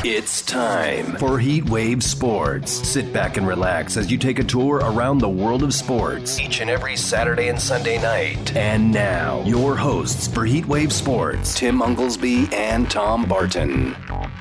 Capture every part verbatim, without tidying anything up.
It's time for Heat Wave Sports. Sit back and relax as you take a tour around the world of sports each and every Saturday and Sunday night. And now, your hosts for Heat Wave Sports, Tim Unglesby and Tom Barton.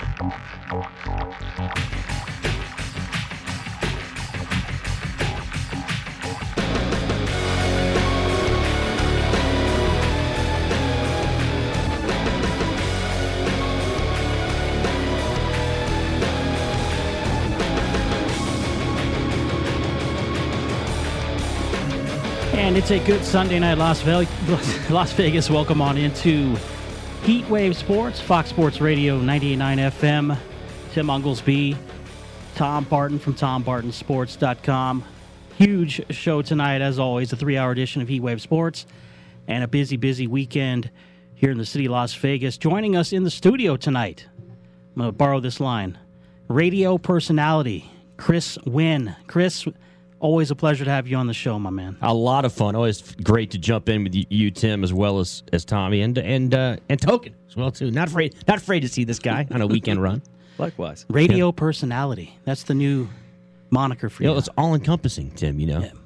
And it's a good Sunday night, Las Vegas. Las Vegas. Welcome on into Heat Wave Sports, Fox Sports Radio, ninety-eight point nine F M. Tim Unglesby, Tom Barton from tom barton sports dot com. Huge show tonight, as always, a three-hour edition of Heat Wave Sports, and a busy, busy weekend here in the city of Las Vegas. Joining us in the studio tonight, I'm going to borrow this line, radio personality, Chris Wynn. Chris, always a pleasure to have you on the show, my man. A lot of fun. Always great to jump in with you, Tim, as well as, as Tommy and and uh, and Token as well too. Not afraid, not afraid to see this guy on a weekend run. Likewise, radio yeah. personality. That's the new moniker for you. you know, it's all encompassing, Tim. You know, yeah.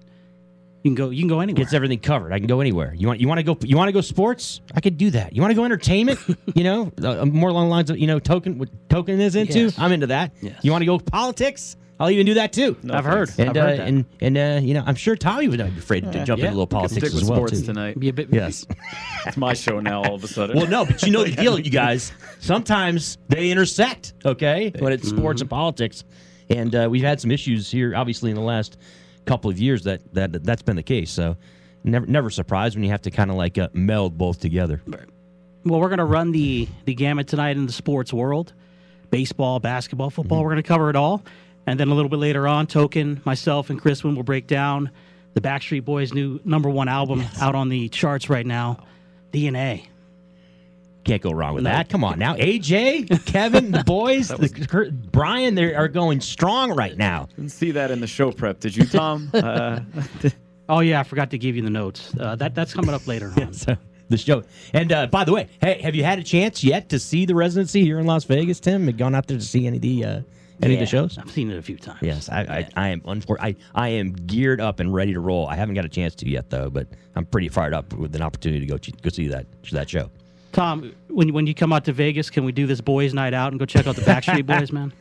you can go. You can go anywhere. Gets everything covered. I can go anywhere. You want you want to go. You want to go sports? I could do that. You want to go entertainment? you know, uh, more along the lines of you know Token. What Token is into? Yes. I'm into that. Yes. You want to go politics? I'll even do that too. No I've thanks. heard. And I've heard uh, that. and and uh, you know, I'm sure Tommy would not be afraid to jump yeah. into a little politics Stick with as well sports too. tonight. Be a bit, Yes. It's my show now. All of a sudden. Well, no, but you know the deal, you guys. Sometimes they intersect, okay, when it's sports and politics. And uh, we've had some issues here, obviously, in the last couple of years that, that that's been the case. So never never surprised when you have to kind of like uh, meld both together. Well, we're going to run the, the gamut tonight in the sports world. Baseball, basketball, football. Mm-hmm. We're going to cover it all. And then a little bit later on, Token, myself, and Chris Wynn will break down the Backstreet Boys' new number one album yes. out on the charts right now, D N A. Can't go wrong with no. that. Come on now. A J, Kevin, the boys, was... the, Kurt, Brian, they are going strong right now. Didn't see that in the show prep, did you, Tom? uh, oh, yeah, I forgot to give you the notes. Uh, that That's coming up later on. So, the show. And uh, by the way, hey, have you had a chance yet to see the residency here in Las Vegas, Tim? Have you gone out there to see any of the... Uh, Any yeah, of the shows? I've seen it a few times. Yes, I, I, I am. Unfor- I, I am geared up and ready to roll. I haven't got a chance to yet, though, but I'm pretty fired up with an opportunity to go ch- go see that that show. Tom, when when you come out to Vegas, can we do this boys' night out and go check out the Backstreet Boys, man?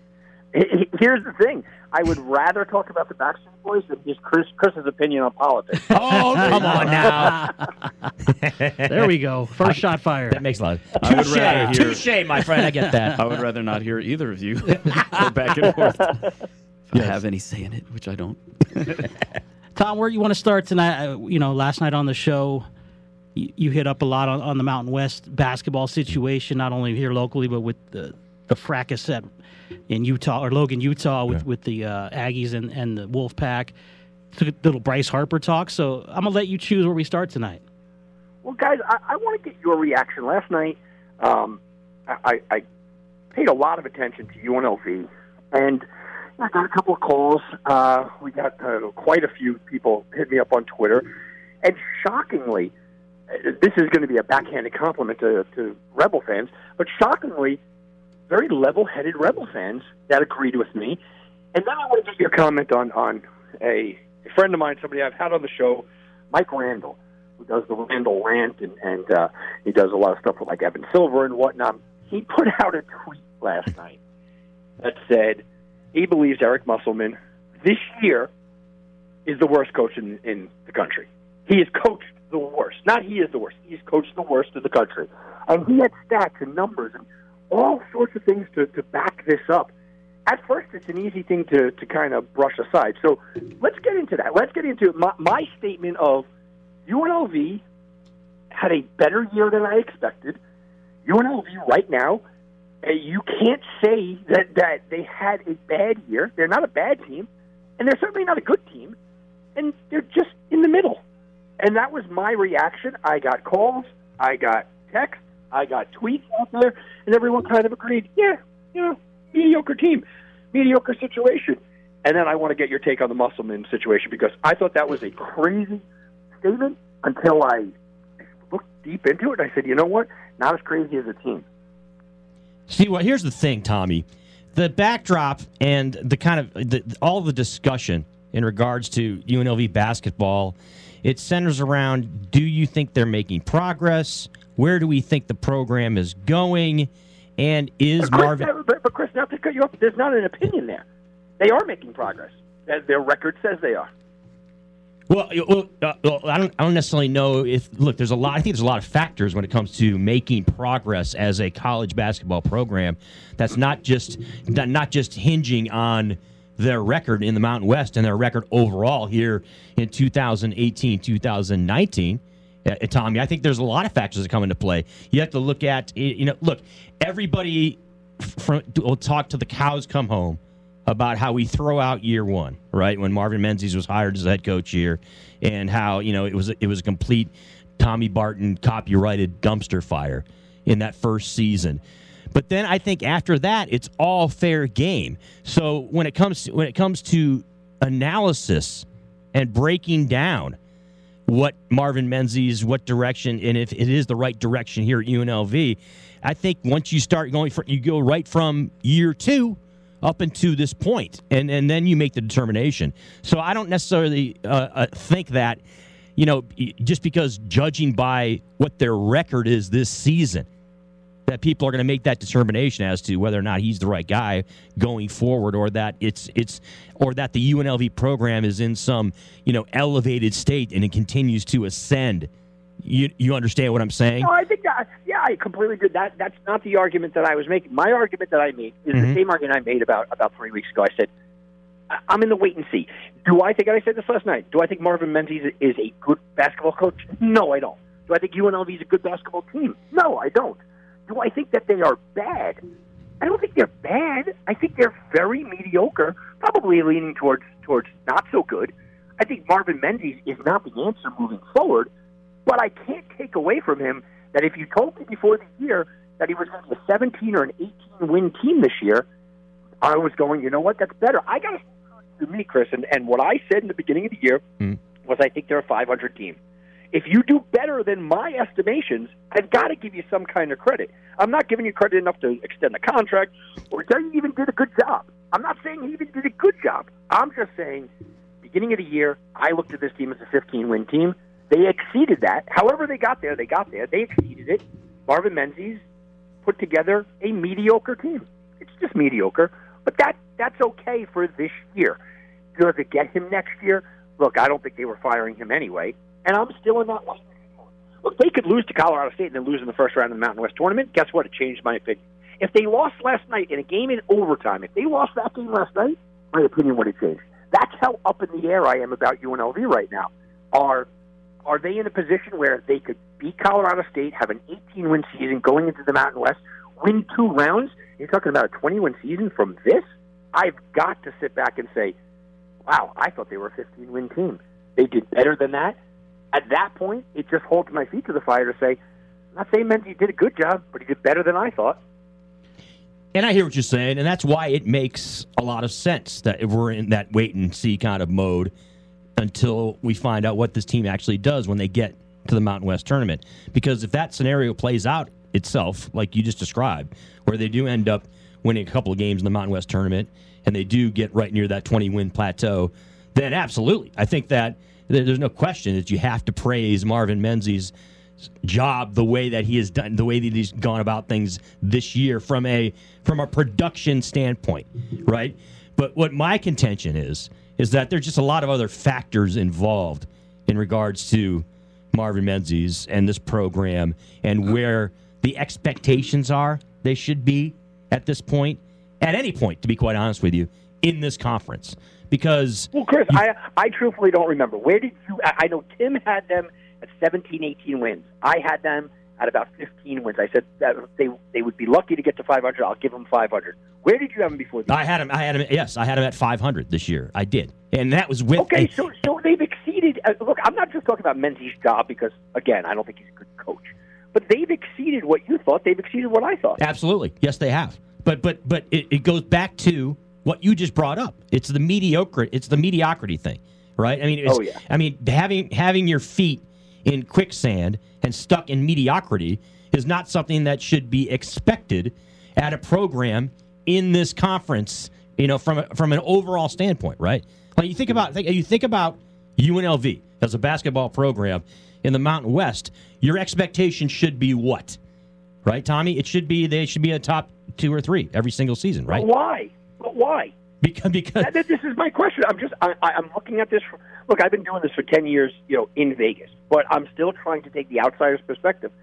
Here's the thing. I would rather talk about the Backstreet Boys than just Chris, Chris's opinion on politics. Oh, come on now. There we go. First I, shot fired. That makes a lot of I would rather hear, touche, my friend. I get that. I would rather not hear either of you go back and forth. If yes. I have any say in it, which I don't. Tom, where you want to start tonight? You know, last night on the show, you, you hit up a lot on, on the Mountain West basketball situation, not only here locally, but with the, the fracas at in Utah, or Logan, Utah, with, yeah. with the uh, Aggies and, and the Wolfpack. Took a little Bryce Harper talk, so I'm going to let you choose where we start tonight. Well, guys, I, I want to get your reaction. Last night, um, I, I paid a lot of attention to U N L V, and I got a couple of calls. Uh, we got uh, quite a few people hit me up on Twitter, and shockingly, this is going to be a backhanded compliment to, to Rebel fans, but shockingly, very level-headed Rebel fans that agreed with me. And then I want to get your comment on, on a, a friend of mine, somebody I've had on the show, Mike Randall, who does the Randall Rant, and, and uh, he does a lot of stuff with like Evan Silver and whatnot. He put out a tweet last night that said he believes Eric Musselman this year is the worst coach in, in the country. He has coached the worst. Not he is the worst. He's coached the worst in the country. And he had stats and numbers and all sorts of things to, to back this up. At first, it's an easy thing to, to kind of brush aside. So let's get into that. Let's get into my, my statement of U N L V had a better year than I expected. U N L V right now, uh, you can't say that, that they had a bad year. They're not a bad team, and they're certainly not a good team, and they're just in the middle. And that was my reaction. I got calls, I got texts, I got tweets out there, and everyone kind of agreed, yeah, you know, mediocre team, mediocre situation. And then I want to get your take on the Musselman situation, because I thought that was a crazy statement until I looked deep into it, and I said, you know what, not as crazy as a team. See, well, here's the thing, Tommy. The backdrop and the kind of the, all the discussion in regards to U N L V basketball, it centers around, do you think they're making progress? Where do we think the program is going? And is but Chris, Marvin... But, but Chris, not to cut you off, there's not an opinion there. They are making progress. Their record says they are. Well, well, uh, well, I don't. I don't necessarily know if. Look, there's a lot. I think there's a lot of factors when it comes to making progress as a college basketball program. That's not just not just hinging on their record in the Mountain West and their record overall here in two thousand eighteen, two thousand nineteen. Uh, Tommy, I think there's a lot of factors that come into play. You have to look at. You know, look. Everybody from will talk to the cows come home about how we throw out year one, right? When Marvin Menzies was hired as head coach here, and how, you know, it was it was a complete Tommy Barton copyrighted dumpster fire in that first season. But then I think after that, it's all fair game. So when it comes to, when it comes to analysis and breaking down what Marvin Menzies, what direction, and if it is the right direction here at U N L V, I think once you start going, for, you go right from year two up into this point, and, and then you make the determination. So I don't necessarily uh, uh, think that, you know, just because judging by what their record is this season, that people are going to make that determination as to whether or not he's the right guy going forward, or that it's it's or that the U N L V program is in some, you know, elevated state and it continues to ascend. You you understand what I'm saying? No, I think that, yeah, I completely agree. That that's not the argument that I was making. My argument that I made is mm-hmm. the same argument I made about, about three weeks ago. I said, I'm in the wait and see. Do I think, and I said this last night, do I think Marvin Menzies is a good basketball coach? No, I don't. Do I think U N L V is a good basketball team? No, I don't. Do I think that they are bad? I don't think they're bad. I think they're very mediocre, probably leaning towards towards not so good. I think Marvin Menzies is not the answer moving forward. But I can't take away from him that if you told me before the year that he was going to be a seventeen or an eighteen-win team this year, I was going, you know what, that's better. I got to me, Chris, and, and what I said in the beginning of the year mm. was I think they're a five hundred team. If you do better than my estimations, I've got to give you some kind of credit. I'm not giving you credit enough to extend the contract or tell you even did a good job. I'm not saying he even did a good job. I'm just saying, beginning of the year, I looked at this team as a fifteen-win team. They exceeded that. However they got there, they got there. They exceeded it. Marvin Menzies put together a mediocre team. It's just mediocre. But that that's okay for this year. Does it get him next year? Look, I don't think they were firing him anyway. And I'm still in that line. Look, they could lose to Colorado State and then lose in the first round of the Mountain West Tournament. Guess what? It changed my opinion. If they lost last night in a game in overtime, if they lost that game last night, my opinion would have changed. That's how up in the air I am about U N L V right now. Are Are they in a position where they could beat Colorado State, have an eighteen-win season going into the Mountain West, win two rounds? You're talking about a twenty-win season from this? I've got to sit back and say, wow, I thought they were a fifteen-win team. They did better than that. At that point, it just holds my feet to the fire to say, I'm not saying Menzies did a good job, but he did better than I thought. And I hear what you're saying, and that's why it makes a lot of sense that if we're in that wait-and-see kind of mode until we find out what this team actually does when they get to the Mountain West Tournament. Because if that scenario plays out itself, like you just described, where they do end up winning a couple of games in the Mountain West Tournament, and they do get right near that twenty-win plateau, then absolutely. I think that there's no question that you have to praise Marvin Menzies' job, the way that he has done, the way that he's gone about things this year from a from a production standpoint, right? But what my contention is, is that there's just a lot of other factors involved in regards to Marvin Menzies and this program and where the expectations are they should be at this point, at any point, to be quite honest with you, in this conference. Because well, Chris, you, I I truthfully don't remember. Where did you – I know Tim had them at seventeen, eighteen wins. I had them at about fifteen wins. I said that they they would be lucky to get to five hundred. I'll give them five hundred. Where did you have them before? I had them. I had them. Yes, I had them at five hundred this year. I did, and that was with. Okay, a, so so they've exceeded. Uh, look, I'm not just talking about Menzies' job because again, I don't think he's a good coach, but they've exceeded what you thought. They've exceeded what I thought. Absolutely, yes, they have. But but but it, it goes back to what you just brought up. It's the mediocre. It's the mediocrity thing, right? I mean, it's, oh yeah. I mean, having having your feet in quicksand and stuck in mediocrity is not something that should be expected at a program in this conference, you know, from a, from an overall standpoint, right? Like you think about think, you think about U N L V as a basketball program in the Mountain West. Your expectation should be what, right, Tommy? It should be they should be a top two or three every single season, right? But why? But why? Because because that, this is my question. I'm just I, I'm looking at this. Look, I've been doing this for ten years, you know, in Vegas, but I'm still trying to take the outsider's perspective.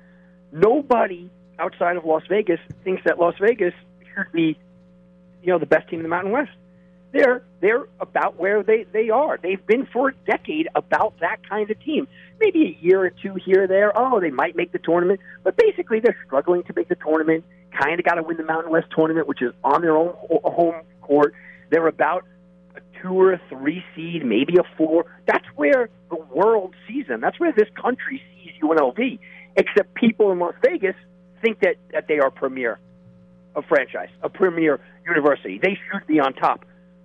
Nobody outside of Las Vegas thinks that Las Vegas should be, you know, the best team in the Mountain West. They're they're about where they, they are. They've been for a decade about that kind of team. Maybe a year or two here or there. Oh, they might make the tournament, but basically they're struggling to make the tournament. Kind of got to win the Mountain West tournament, which is on their own home court. They're about a two or a three seed, maybe a four. That's where the world sees them. That's where this country sees U N L V. Except people in Las Vegas think that, that they are premier, a franchise, a premier university. They should be on top.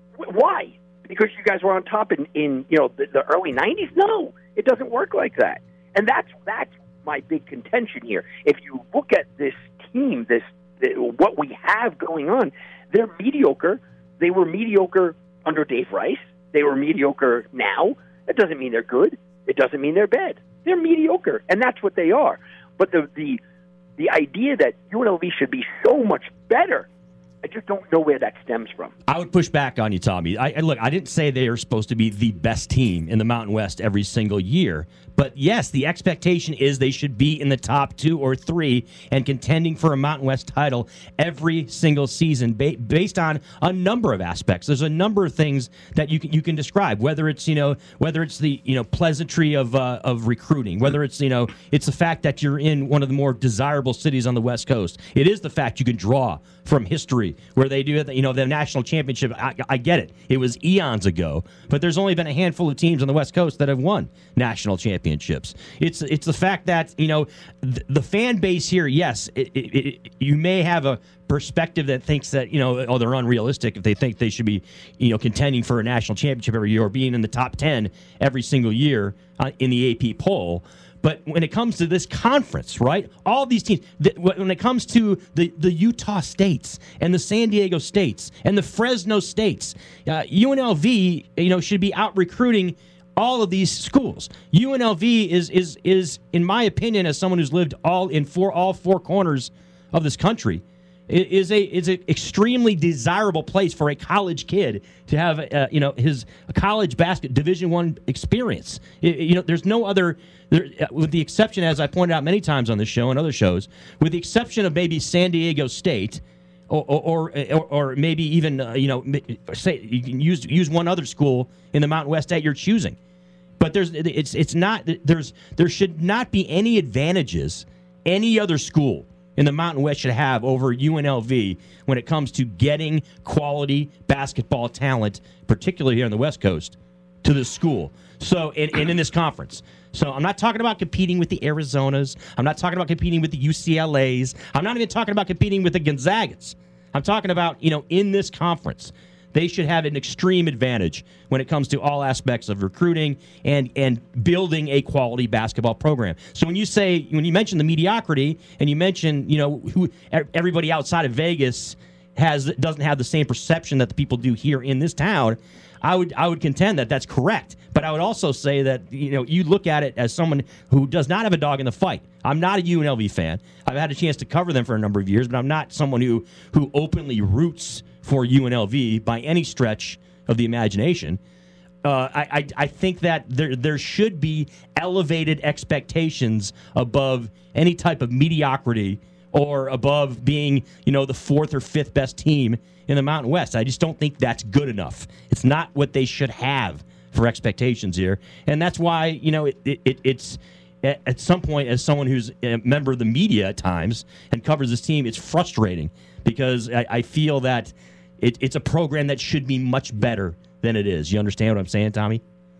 Why? Because you guys were on top in, in you know the, the early nineties? No, it doesn't work like that. And that's that's my big contention here. If you look at this team, this what we have going on, they're mediocre. They were mediocre under Dave Rice. They were mediocre now. That doesn't mean they're good. It doesn't mean they're bad. They're mediocre, and that's what they are. But the the the idea that U N L V should be so much better, I just don't know where that stems from. I would push back on you, Tommy. I, I look, I didn't say they are supposed to be the best team in the Mountain West every single year. But yes, the expectation is they should be in the top two or three and contending for a Mountain West title every single season ba- based on a number of aspects. There's a number of things that you can you can describe, whether it's, you know, whether it's the, you know, pleasantry of uh, of recruiting, whether it's, you know, it's the fact that you're in one of the more desirable cities on the West Coast. It is the fact you can draw from history where they do it, you know, the national championship. I, I get it. It was eons ago, but there's only been a handful of teams on the West Coast that have won national championships. It's it's the fact that, you know, th- the fan base here, yes, it, it, it, you may have a perspective that thinks that, you know, oh, they're unrealistic if they think they should be, you know, contending for a national championship every year or being in the top ten every single year uh, in the A P poll. But when it comes to this conference, right, all these teams, th- when it comes to the, the Utah States and the San Diego States and the Fresno States, uh, U N L V, you know, should be out recruiting all of these schools. U N L V is is is, in my opinion, as someone who's lived all in four all four corners of this country, is a is an extremely desirable place for a college kid to have, uh, you know, his college basket Division One experience. It, you know, there's no other, there, with the exception, as I pointed out many times on this show and other shows, with the exception of maybe San Diego State, or or or, or maybe even uh, you know, say you can use use one other school in the Mountain West that you're choosing, but there's it's it's not there's there should not be any advantages any other school in the Mountain West should have over U N L V when it comes to getting quality basketball talent, particularly here on the West Coast, to the school. So, and, and in this conference. So I'm not talking about competing with the Arizonas. I'm not talking about competing with the U C L As. I'm not even talking about competing with the Gonzagas. I'm talking about, you know, in this conference, they should have an extreme advantage when it comes to all aspects of recruiting and, and building a quality basketball program. So when you say, when you mention the mediocrity and you mention, you know, who everybody outside of Vegas has doesn't have the same perception that the people do here in this town, I would I would contend that that's correct. But I would also say that, you know, you look at it as someone who does not have a dog in the fight. I'm not a U N L V fan. I've had a chance to cover them for a number of years, but I'm not someone who who openly roots for U N L V by any stretch of the imagination. Uh, I, I I think that there there should be elevated expectations above any type of mediocrity or above being, you know, the fourth or fifth best team in the Mountain West. I just don't think that's good enough. It's not what they should have for expectations here, and that's why, you know, it, it it's at, at some point, as someone who's a member of the media at times and covers this team, it's frustrating because I, I feel that it, it's a program that should be much better than it is. You understand what I'm saying, Tommy?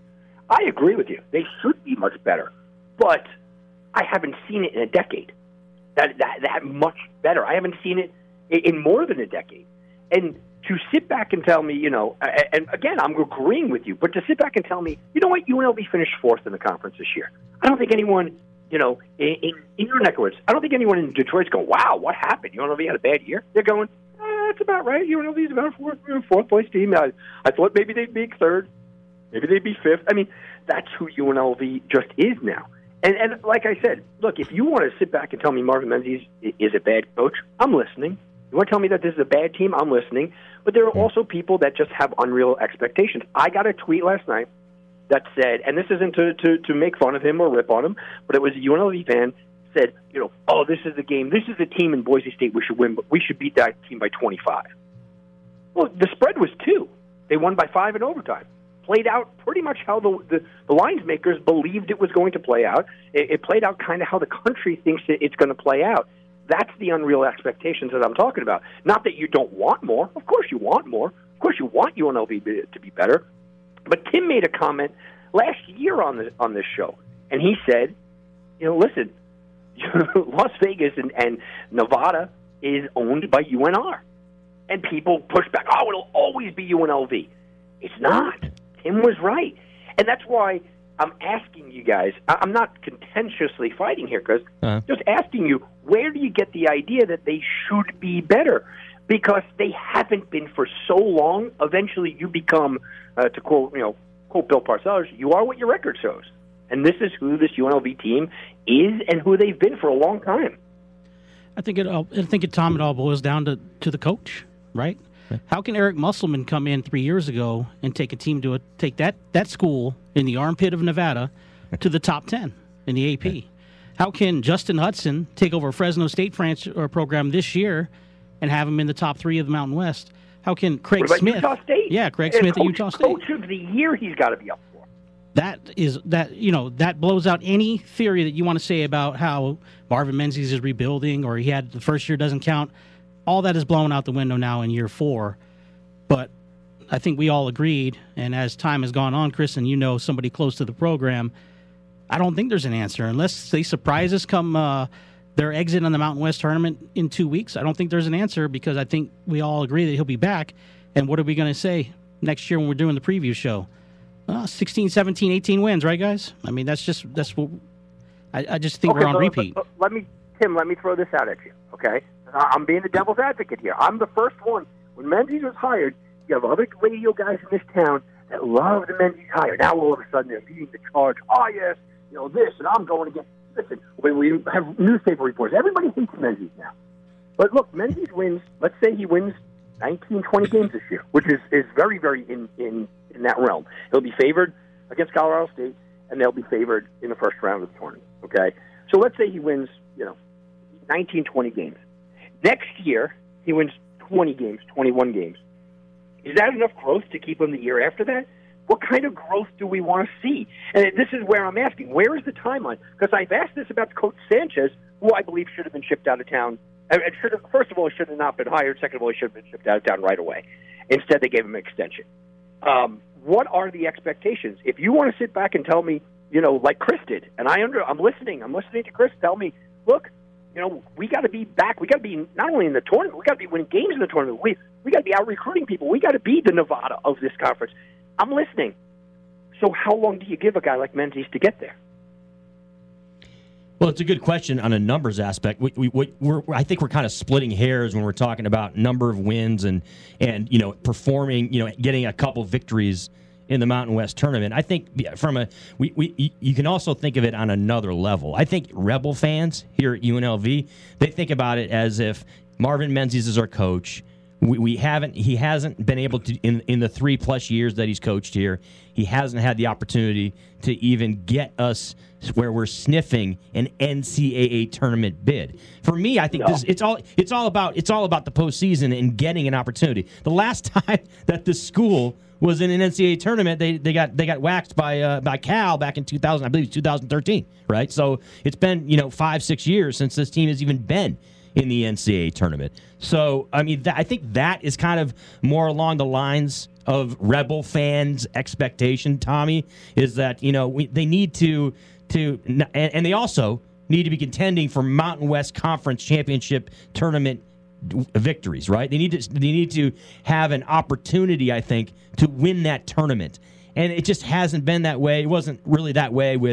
I agree with you. They should be much better, but I haven't seen it in a decade. That that that much better. I haven't seen it in more than a decade. And to sit back and tell me, you know, and again, I'm agreeing with you, but to sit back and tell me, you know what, U N L V finished fourth in the conference this year. I don't think anyone you know, in, in, in your neck of woods, I don't think anyone in Detroit's going, wow, what happened? U N L V had a bad year. They're going, eh, that's about right. U N L V's about a fourth, fourth place team. I, I thought maybe they'd be third. Maybe they'd be fifth. I mean, that's who U N L V just is now. And, and like I said, look, if you want to sit back and tell me Marvin Menzies is a bad coach, I'm listening. You want to tell me that this is a bad team? I'm listening. But there are also people that just have unreal expectations. I got a tweet last night that said, and this isn't to, to, to make fun of him or rip on him, but it was a U N L V fan said, you know, oh, this is the game. This is the team in Boise State we should win, but we should beat that team by twenty-five. Well, the spread was two. They won by five in overtime. Played out pretty much how the, the, the lines makers believed it was going to play out. It, it played out kind of how the country thinks it, it's going to play out. That's the unreal expectations that I'm talking about. Not that you don't want more. Of course you want more. Of course you want U N L V to be better. But Tim made a comment last year on the, on this show, and he said, you know, listen, Las Vegas and, and Nevada is owned by U N R. And people push back, oh, it'll always be U N L V. It's not. Tim was right. And that's why I'm asking you guys, I'm not contentiously fighting here, because uh-huh. just asking you, where do you get the idea that they should be better? Because they haven't been for so long. Eventually you become, uh, to quote, you know, quote Bill Parcells, you are what your record shows. And this is who this U N L V team is and who they've been for a long time. I think it all, I think it, Tom, it all boils down to, to the coach, right? right? How can Eric Musselman come in three years ago and take a team to a, take that, that school in the armpit of Nevada to the top ten in the A P? Right. How can Justin Hudson take over a Fresno State franchise or program this year and have him in the top three of the Mountain West? How can Craig what about Smith? Utah State? Yeah, Craig and Smith coach, at Utah State. Coach of the year, he's got to be up for. That is that you know that blows out any theory that you want to say about how Marvin Menzies is rebuilding or he had the first year doesn't count. All that is blown out the window now in year four. But I think we all agreed, and as time has gone on, Chris, and you know somebody close to the program, I don't think there's an answer unless they surprise us come uh, their exit on the Mountain West tournament in two weeks. I don't think there's an answer because I think we all agree that he'll be back. And what are we going to say next year when we're doing the preview show? Uh, sixteen, seventeen, eighteen wins, right, guys? I mean, that's just that's what I, I just think okay, we're on but, repeat. But, but let me, Tim, let me throw this out at you, okay? I'm being the devil's advocate here. I'm the first one. When Menzies was hired, you have other radio guys in this town that love the Menzies hire. Now all of a sudden they're leading the charge. Oh, yes, you know, this, and I'm going to get, listen, when we have newspaper reports, everybody hates Menzies now. But look, Menzies wins, let's say he wins nineteen, twenty games this year, which is, is very, very in, in, in that realm. He'll be favored against Colorado State, and they'll be favored in the first round of the tournament, okay? So let's say he wins, you know, nineteen, twenty games. Next year, he wins twenty games, twenty-one games. Is that enough growth to keep him the year after that? What kind of growth do we want to see? And this is where I'm asking, where is the timeline? Because I've asked this about Coach Sanchez, who I believe should have been shipped out of town. It should have, first of all, he should have not been hired. Second of all, he should have been shipped out of town right away. Instead, they gave him an extension. Um, what are the expectations? If you want to sit back and tell me, you know, like Chris did, and I under, I'm listening. I'm listening to Chris tell me, look, you know, we got to be back. We got to be not only in the tournament, we got to be winning games in the tournament. We we got to be out recruiting people. We got to be the Nevada of this conference. I'm listening. So how long do you give a guy like Menzies to get there? Well, it's a good question on a numbers aspect. We, we, we, we're, I think we're kind of splitting hairs when we're talking about number of wins and, and you know, performing, you know, getting a couple victories in the Mountain West tournament. I think from a we, we you can also think of it on another level. I think Rebel fans here at U N L V, they think about it as if Marvin Menzies is our coach. We, we haven't he hasn't been able to in in the three plus years that he's coached here. He hasn't had the opportunity to even get us where we're sniffing an N C double A tournament bid. For me, I think no. this it's all it's all about it's all about the postseason and getting an opportunity. The last time that the school was in an N C double A tournament, they they got they got waxed by uh, by Cal back in two thousand, I believe two thousand thirteen, right? So it's been, you know, five six years since this team has even been in the N C double A tournament. So I mean, th- I think that is kind of more along the lines of Rebel fans' expectation. Tommy, is that, you know, we, they need to to and, and they also need to be contending for Mountain West Conference Championship tournament victories, right? They need to they need to have an opportunity, I think, to win that tournament. And it just hasn't been that way. It wasn't really that way with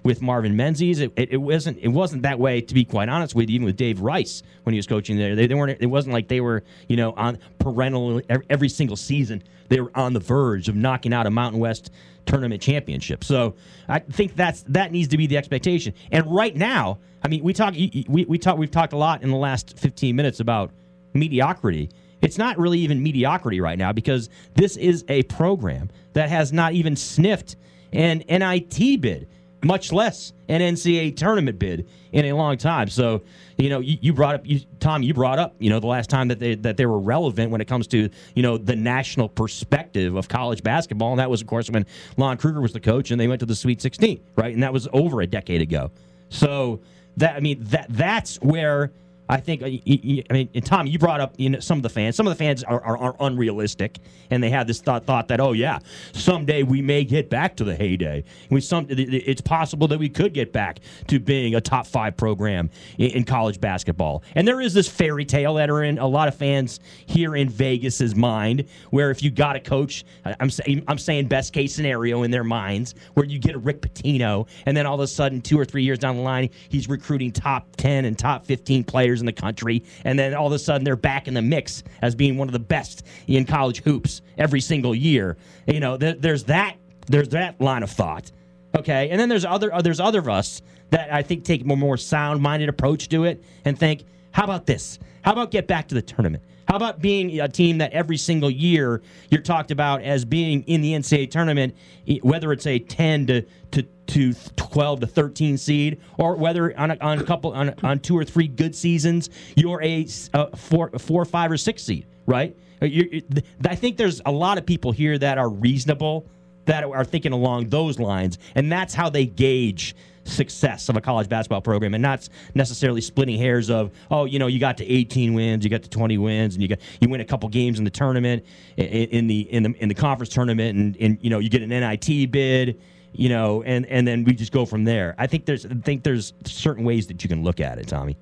with Marvin Menzies. It, it, it wasn't it wasn't that way, to be quite honest with you, even with Dave Rice when he was coaching there. They, they weren't. It wasn't like they were, you know, on perennial every, every single season. They were on the verge of knocking out a Mountain West tournament championship. So I think that's that needs to be the expectation. And right now, I mean, we talk we we talk we've talked a lot in the last fifteen minutes about mediocrity. It's not really even mediocrity right now because this is a program that has not even sniffed an N I T bid, much less an N C double A tournament bid in a long time. So, you know, you, you brought up, you, Tom, you brought up, you know, the last time that they that they were relevant when it comes to, you know, the national perspective of college basketball, and that was, of course, when Lon Kruger was the coach and they went to the Sweet sixteen, right? And that was over a decade ago. So that, I mean, that that's where I think, I mean, and Tom, you brought up, you know, some of the fans. Some of the fans are, are, are unrealistic, and they have this thought thought that, oh yeah, someday we may get back to the heyday. We some it's possible that we could get back to being a top five program in, in college basketball. And there is this fairy tale that are in a lot of fans here in Vegas's mind, where if you got a coach, I'm saying I'm saying best case scenario in their minds, where you get a Rick Pitino, and then all of a sudden, two or three years down the line, he's recruiting top ten and top fifteen players in the country, and then all of a sudden they're back in the mix as being one of the best in college hoops every single year. You know, there, there's that there's that line of thought. Okay, and then there's other uh, there's other of us that I think take a more, more sound-minded approach to it and think, how about this? How about get back to the tournament? How about being a team that every single year you're talked about as being in the N C double A tournament, whether it's a ten to to, to twelve to thirteen seed, or whether on a, on a couple on, on two or three good seasons you're a, a four, four, five, or six seed, right? You're, I think there's a lot of people here that are reasonable, that are thinking along those lines, and that's how they gauge success of a college basketball program, and not necessarily splitting hairs of, oh, you know, you got to eighteen wins, you got to twenty wins, and you got you win a couple games in the tournament, in, in the in the in the conference tournament, and, and you know you get an N I T bid, you know, and, and then we just go from there. I think there's I think there's certain ways that you can look at it, Tommy.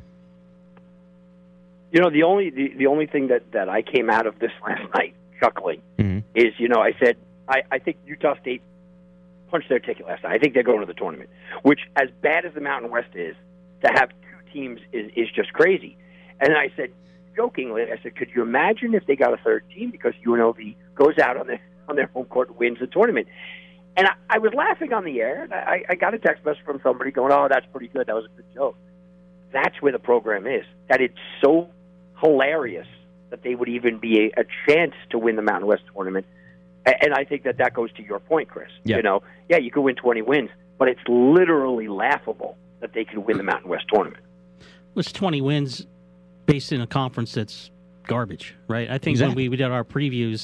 You know, the only the, the only thing that, that I came out of this last night chuckling mm-hmm. is, you know, I said I, I think Utah State punched their ticket last night. I think they're going to the tournament, which, as bad as the Mountain West is, to have two teams is, is just crazy. And I said, jokingly, I said, could you imagine if they got a third team because U N L V goes out on their on their home court and wins the tournament? And I, I was laughing on the air, and I, I got a text message from somebody going, oh, that's pretty good. That was a good joke. That's where the program is, that it's so hilarious that they would even be a, a chance to win the Mountain West tournament. And I think that that goes to your point, Chris. Yeah. You know, yeah, you could win twenty wins, but it's literally laughable that they could win the Mountain West tournament. Well, it's twenty wins based in a conference that's garbage, right? I think exactly. when we, we did our previews.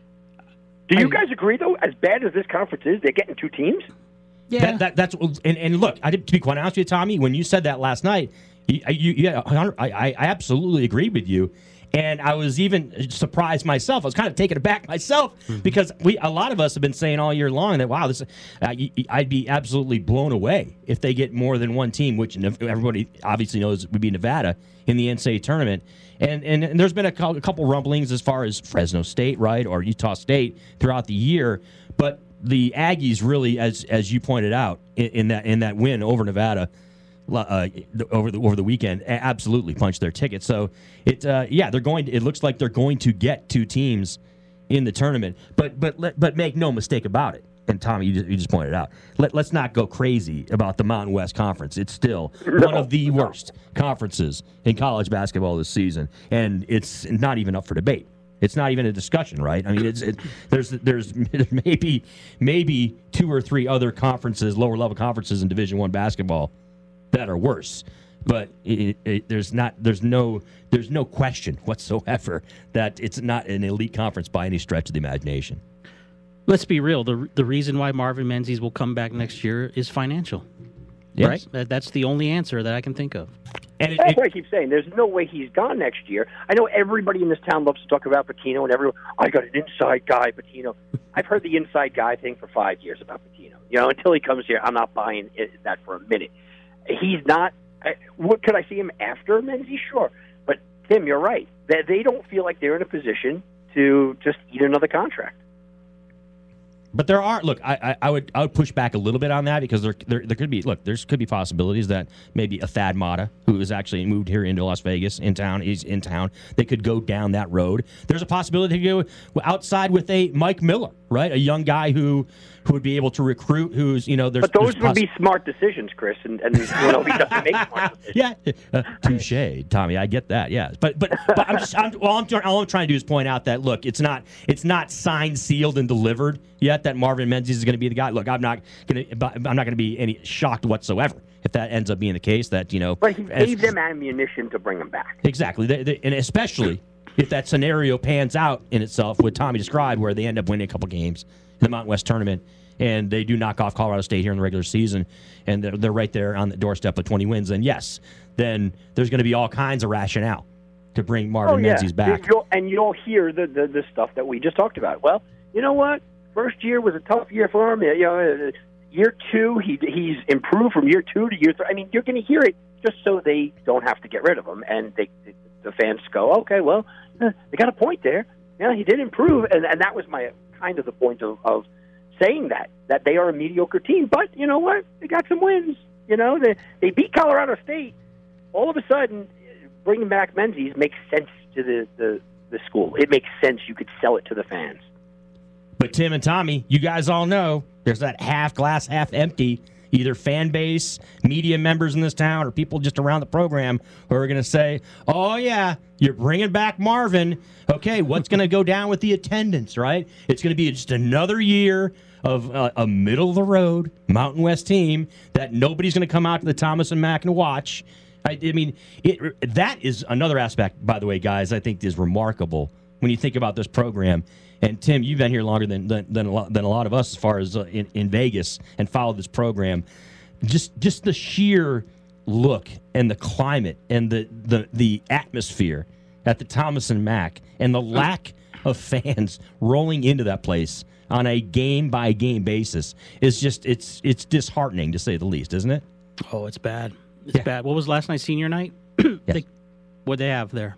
Do you I, guys agree, though, as bad as this conference is, they're getting two teams? Yeah. That, that, that's and, and look, I did, to be quite honest with you, Tommy, when you said that last night, you, you, yeah, I, I absolutely agreed with you. And I was even surprised myself. I was kind of taken aback myself mm-hmm. because we a lot of us have been saying all year long that, wow, this uh, I'd be absolutely blown away if they get more than one team, which everybody obviously knows would be Nevada in the N C double A tournament. And, and and there's been a couple rumblings as far as Fresno State, right, or Utah State throughout the year. But the Aggies really, as as you pointed out, in, in that in that win over Nevada, Uh, over the over the weekend, absolutely punched their ticket. So it, uh, yeah, they're going. To, it looks like they're going to get two teams in the tournament. But but but make no mistake about it. And Tommy, you just, you just pointed out. Let, let's not go crazy about the Mountain West Conference. It's still no, one of the no. worst conferences in college basketball this season, and it's not even up for debate. It's not even a discussion, right? I mean, it's it, there's there's maybe maybe two or three other conferences, lower level conferences in Division One basketball that are worse, but it, it, there's not there's no there's no question whatsoever that it's not an elite conference by any stretch of the imagination. Let's be real. The the reason why Marvin Menzies will come back next year is financial. Yes. Right? That, that's the only answer that I can think of. And it, that's what I keep saying. There's no way he's gone next year. I know everybody in this town loves to talk about Pitino, and everyone, I got an inside guy, Pitino. I've heard the inside guy thing for five years about Pitino. You know, until he comes here, I'm not buying it, that for a minute. He's not. What could I see him after Menzies? Sure, but Tim, you're right. That they don't feel like they're in a position to just eat another contract. But there are look. I, I, I would I would push back a little bit on that because there, there there could be look. There's could be possibilities that maybe a Thad Matta, who is actually moved here into Las Vegas in town, he's in town. They could go down that road. There's a possibility to go outside with a Mike Miller, right? A young guy who who would be able to recruit. Who's you know there's. But those there's would poss- be smart decisions, Chris, and and you know he doesn't make smart decisions. Yeah, uh, touche, Tommy. I get that. Yeah, but but but I'm just I'm, all I'm all I'm trying to do is point out that look, it's not it's not signed, sealed, and delivered yet that Marvin Menzies is going to be the guy. Look, I'm not going to I'm not going to be any shocked whatsoever if that ends up being the case. That you know, but he as, gave them ammunition to bring him back. Exactly, they, they, and especially if that scenario pans out in itself, what Tommy described, where they end up winning a couple games in the Mountain West tournament. And they do knock off Colorado State here in the regular season, and they're, they're right there on the doorstep of twenty wins. And yes, then there's going to be all kinds of rationale to bring Marvin oh, yeah. Menzies back. You'll, and you'll hear the, the the stuff that we just talked about. Well, you know what? First year was a tough year for him. You know, year two, he he's improved from year two to year three. I mean, you're going to hear it just so they don't have to get rid of him, and they, the fans go, okay, well, they got a point there. Yeah, he did improve, and and that was my kind of the point of. of saying that, that they are a mediocre team. But you know what? They got some wins. You know, they, they beat Colorado State. All of a sudden, bringing back Menzies makes sense to the, the, the school. It makes sense. You could sell it to the fans. But Tim and Tommy, you guys all know there's that half glass, half empty, either fan base, media members in this town, or people just around the program who are going to say, oh, yeah, you're bringing back Marvin. Okay, what's going to go down with the attendance, right? It's going to be just another year of uh, a middle-of-the-road Mountain West team that nobody's going to come out to the Thomas and Mack and watch. I, I mean, it, that is another aspect, by the way, guys, I think is remarkable when you think about this program. And, Tim, you've been here longer than than, than, a, lot, than a lot of us as far as uh, in, in Vegas and followed this program. Just just the sheer look and the climate and the, the, the atmosphere at the Thomas and Mack and the lack of fans rolling into that place on a game-by-game basis is just, it's it's disheartening, to say the least, isn't it? Oh, it's bad. It's Yeah. bad. What was last night's senior night? Yes. They, what'd they have there?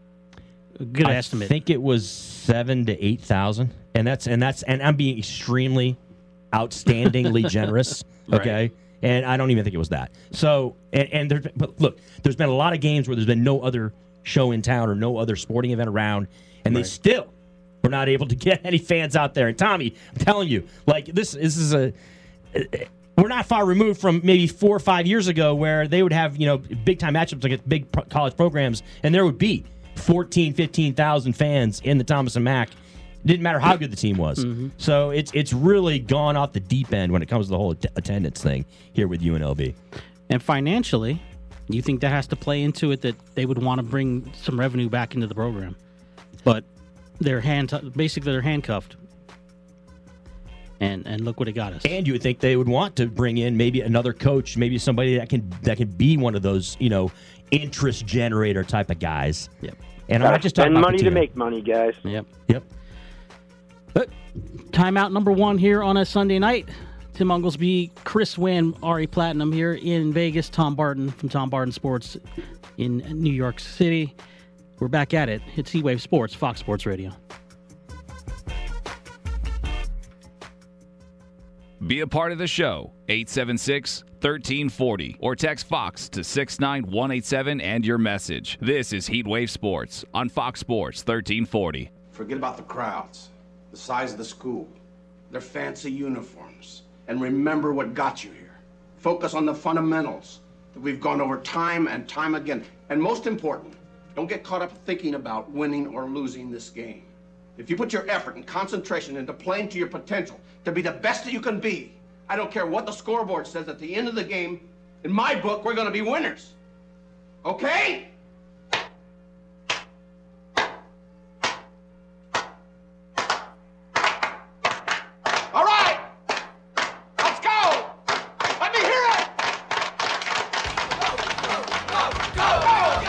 A good I estimate. I think it was seven to eight thousand, and that's and that's and I'm being extremely, outstandingly generous. Okay, Right. and I don't even think it was that. So and and there, but look, there's been a lot of games where there's been no other show in town or no other sporting event around, and they still were not able to get any fans out there. And Tommy, I'm telling you, like this, this is a. We're not far removed from maybe four or five years ago where they would have, you know, big time matchups against big pro- college programs, and there would be fourteen, fifteen thousand fans in the Thomas and Mack. It didn't matter how good the team was. Mm-hmm. So it's it's really gone off the deep end when it comes to the whole att- attendance thing here with U N L V. And financially, you think that has to play into it, that they would want to bring some revenue back into the program. But they're hand basically they're handcuffed. And and look what it got us. And you would think they would want to bring in maybe another coach, maybe somebody that can that can be one of those, you know, interest generator type of guys. Yep. And I'm not just talking Spend about money to Patino. make money, guys. Yep. Yep. But timeout number one here on a Sunday night. Tim Unglesby, Chris Wynn, Ari Platinum here in Vegas. Tom Barton from Tom Barton Sports in New York City. We're back at it. It's Heat Wave Sports, Fox Sports Radio. Be a part of the show, eight seven six, one three four zero, or text Fox to six nine one eight seven and your message. This is Heat Wave Sports on Fox Sports thirteen forty. Forget about the crowds, the size of the school, their fancy uniforms, and remember what got you here. Focus on the fundamentals that we've gone over time and time again. And most important, don't get caught up thinking about winning or losing this game. If you put your effort and concentration into playing to your potential, to be the best that you can be, I don't care what the scoreboard says at the end of the game, in my book, we're going to be winners. Okay? All right! Let's go! Let me hear it! Go, go, go, go,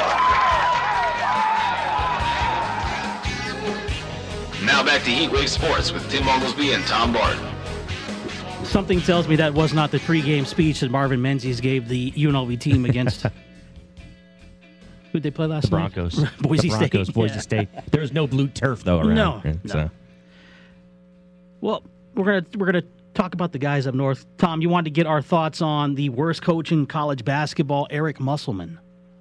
go! Now back to Heat Wave Sports with Tim Oglesby and Tom Barton. Something tells me that was not the pregame speech that Marvin Menzies gave the U N L V team against. Who'd they play last The Broncos. night? Boise the Broncos, State. Boise Yeah. State. There was no blue turf, though, around. No, Yeah, no. so. Well, we're gonna we're gonna talk about the guys up north. Tom, you wanted to get our thoughts on the worst coach in college basketball, Eric Musselman.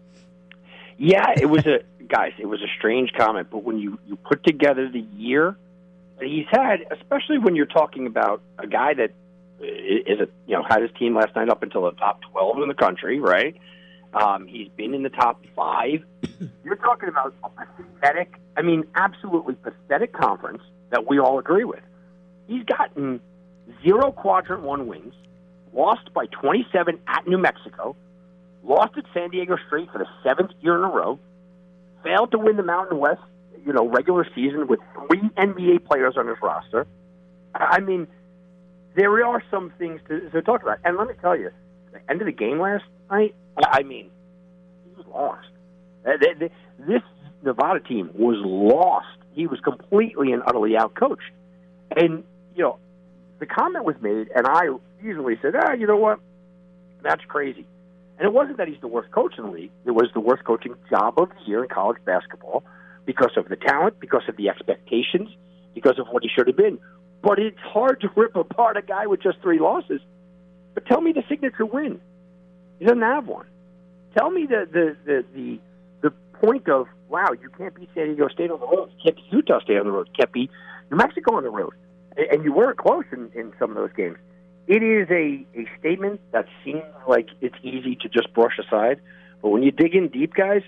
Yeah, it was a guys. It was a strange comment, but when you, you put together the year that he's had, especially when you're talking about a guy that is a you know had his team last night up until the top twelve in the country, right? Um, he's been in the top five. You're talking about a pathetic, I mean, absolutely pathetic conference that we all agree with. He's gotten zero quadrant one wins, lost by twenty-seven at New Mexico, lost at San Diego State for the seventh year in a row, failed to win the Mountain West, you know, regular season with three N B A players on his roster. I mean, there are some things to, to talk about. And let me tell you, the end of the game last night, I mean, he was lost. This Nevada team was lost. He was completely and utterly outcoached. And, you know, the comment was made, and I easily said, ah, you know what? That's crazy. And it wasn't that he's the worst coach in the league. It was the worst coaching job of the year in college basketball because of the talent, because of the expectations, because of what he should have been. But it's hard to rip apart a guy with just three losses. But tell me the signature win. He doesn't have one. Tell me the the, the, the, the point of, wow, you can't beat San Diego State on the road. You can't beat Utah State on the road. You can't beat New Mexico on the road. And you weren't close in, in some of those games. It is a, a statement that seems like it's easy to just brush aside. But when you dig in deep, guys,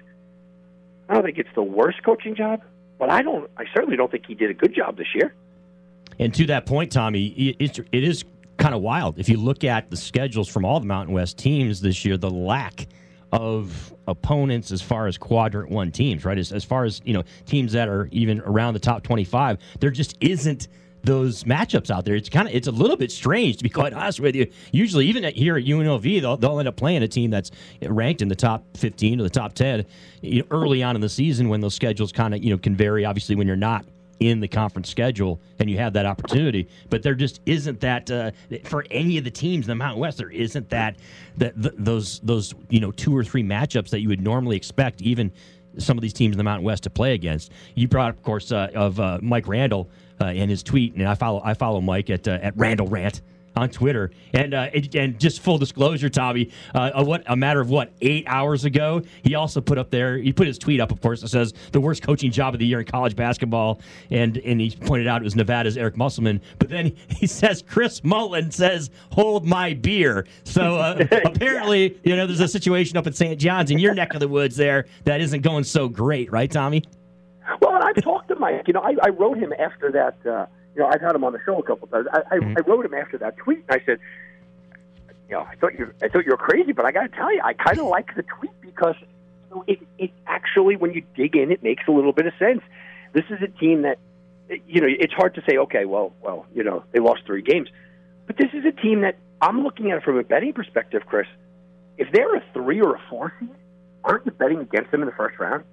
I don't think it's the worst coaching job. But I don't. I certainly don't think he did a good job this year. And to that point, Tommy, it, it is kind of wild. If you look at the schedules from all the Mountain West teams this year, the lack of opponents as far as quadrant one teams, right? As, as far as, you know, teams that are even around the top twenty-five, there just isn't those matchups out there. It's kind of, it's a little bit strange, to be quite honest with you. Usually, even at, here at U N L V, they'll, they'll end up playing a team that's ranked in the top fifteen or the top ten, you know, early on in the season when those schedules kind of, you know, can vary, obviously, when you're not in the conference schedule and you have that opportunity. But there just isn't that uh, for any of the teams in the Mountain West. There isn't that that th- those those you know two or three matchups that you would normally expect even some of these teams in the Mountain West to play against. You brought up, of course, uh, of uh, Mike Randall uh, and his tweet, and I follow I follow Mike at uh, at Randall Rant on Twitter, and uh, and, and just full disclosure, Tommy, uh, a, what a matter of what eight hours ago, he also put up there. He put his tweet up, of course, that says the worst coaching job of the year in college basketball, and and he pointed out it was Nevada's Eric Musselman. But then he says Chris Mullen says hold my beer. So uh, apparently, you know, there's a situation up at Saint John's in your neck of the woods there that isn't going so great, right, Tommy? Well, and I've talked to Mike. You know, I, I wrote him after that. Uh, You know, I've had him on the show a couple of times. I, I, mm-hmm. I wrote him after that tweet, and I said, you know, I thought you, I thought you were crazy, but I got to tell you, I kind of like the tweet because you know, it, it actually, when you dig in, it makes a little bit of sense. This is a team that, you know, it's hard to say, okay, well, well, you know, they lost three games, but this is a team that I'm looking at it from a betting perspective, Chris. If they're a three or a four seed, aren't you betting against them in the first round?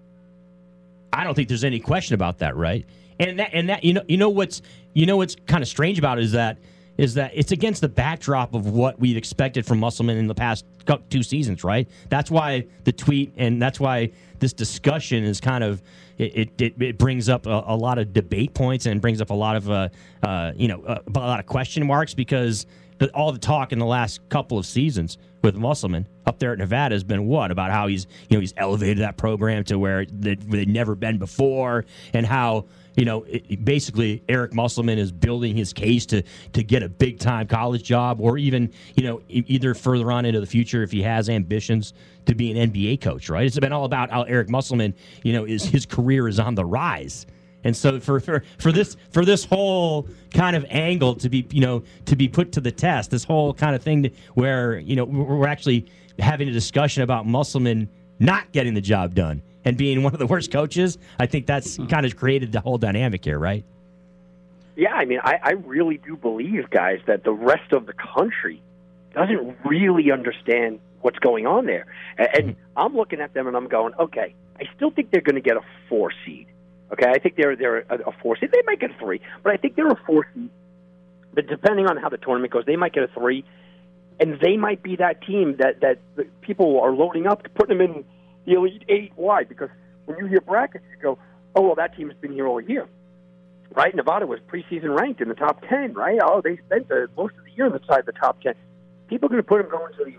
I don't think there's any question about that, right? And that, and that, you know, you know what's, you know what's kind of strange about it is that, is that it's against the backdrop of what we've expected from Musselman in the past two seasons, right? That's why the tweet, and that's why this discussion is kind of, it it, it brings up a, a lot of debate points and brings up a lot of, uh, uh, you know, a, a lot of question marks because the, all the talk in the last couple of seasons with Musselman up there at Nevada has been what? About how he's, you know, he's elevated that program to where they, they'd never been before, and how, you know, it, basically Eric Musselman is building his case to to get a big-time college job, or even, you know, either further on into the future if he has ambitions to be an N B A coach, right? It's been all about how Eric Musselman, you know, is his career is on the rise. And so for, for, for this for this whole kind of angle to be, you know, to be put to the test, this whole kind of thing to, where, you know, we're actually having a discussion about Musselman not getting the job done and being one of the worst coaches, I think that's kind of created the whole dynamic here, right? Yeah, I mean, I, I really do believe, guys, that the rest of the country doesn't really understand what's going on there. And, and I'm looking at them and I'm going, okay, I still think they're going to get a four seed. Okay, I think they're they're a, a four seed. They might get a three, but I think they're a four seed. But depending on how the tournament goes, they might get a three, and they might be that team that that people are loading up, putting them in the Elite Eight. Why? Because when you hear brackets, you go, oh, well, that team's been here all year. right? Nevada was preseason ranked in the top ten, right? Oh, they spent the, most of the year inside the top ten. People are going to put them going to the